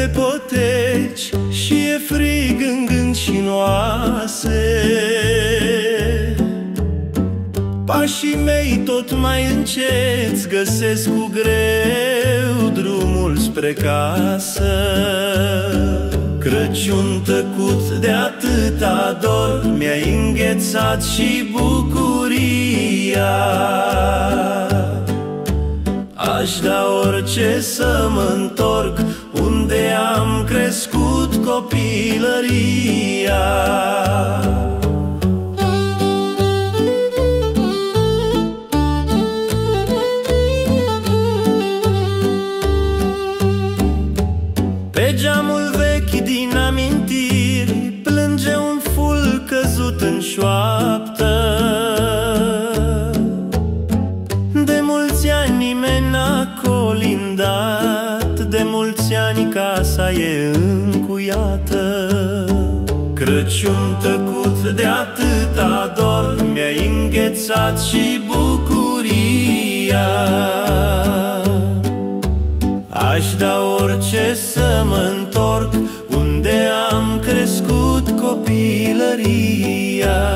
te poteci și e frig în gând și în oase. Pașii mei tot mai înceți găsesc cu greu drumul spre casă. Crăciun tăcut de atâta dor mi-a înghețat și bucuria. Aș da orice să mă-ntorc unde am crescut copilăria. Pe geamul vechi din amintiri plânge un ful căzut în șoaptă. De mulți ani nimeni n-a colindat, de mulți ani casa e încuiată. Crăciun tăcut de atâta dor mi-a înghețat și bucuria. Aș da orice să mă-ntorc unde am crescut copilăria.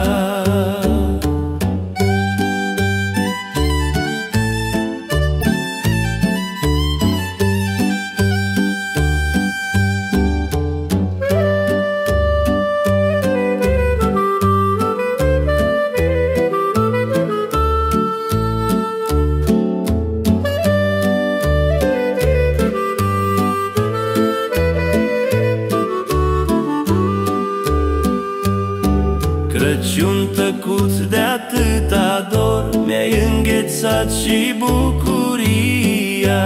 Crăciun tăcut de atâta dor mi-a înghețat și bucuria.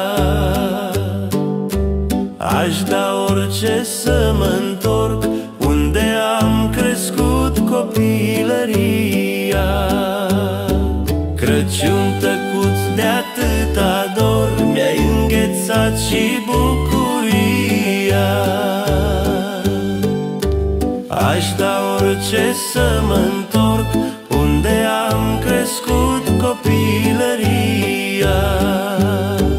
Aș da orice să mă-ntorc unde am crescut copilăria. Crăciun tăcut de atâta dor mi-a înghețat și bucuria. Aș da orice să mă-ntorc unde am crescut copilăria.